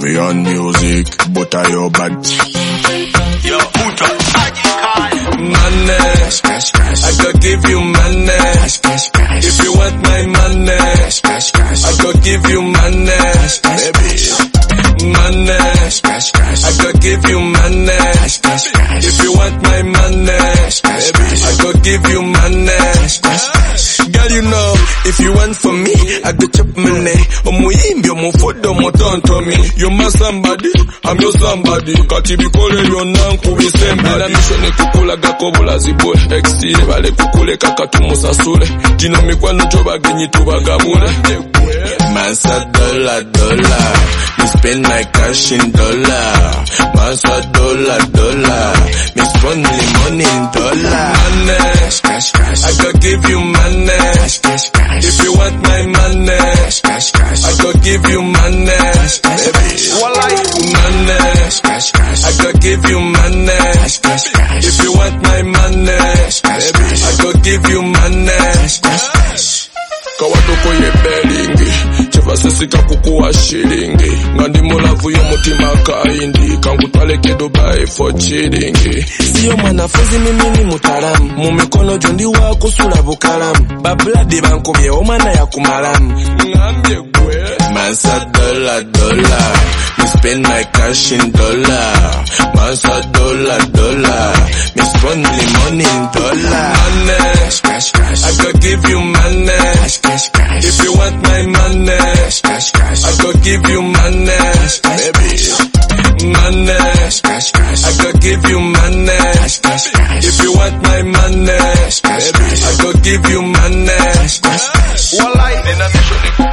Me on music, but I your bad. Yo, puta. Money, I could give you money. If you want my money, I could give you money. Baby, money, I could give you money. If you want my money, I could give you money. Girl, you know, if you want for me, I could chop money. Omuyimbi, omufudo, omutonto me. You my somebody, I'm your somebody. Katibi kole yo nanku we somebody. Na mishone kukula gakobula zibule. Extile bale kukule kakatumusa sule. Tino mikwano choba genyi tubagabule. Mansa dollar. Me spend my cash in dollar. Mansa dollar. Me spend money in dollar. Money, I could give you money. If you want my money, I could give you money. Baby, money, I could give you money. If you want my money, I could give you money. Kawatoko ye belingi Cheva sesika kukuwa shilingi Ngandi mulavu yo mutima kaindi Kangutwale ke Dubai for chillingi. Siyo mwanafunzi mimi ni mutalamu Mumikono jondi wako sula bukalamu Babladi bankubye omwana ya kumalamu Ngambye gwe Mansa dollar Me spend my cash in dollar Mansa dollar Me spend money in dollar Money, I could give you money. If you want my money, I could give you money. Baby, money, I could give you money. If you want my money, I could give you money. Walai, nena misho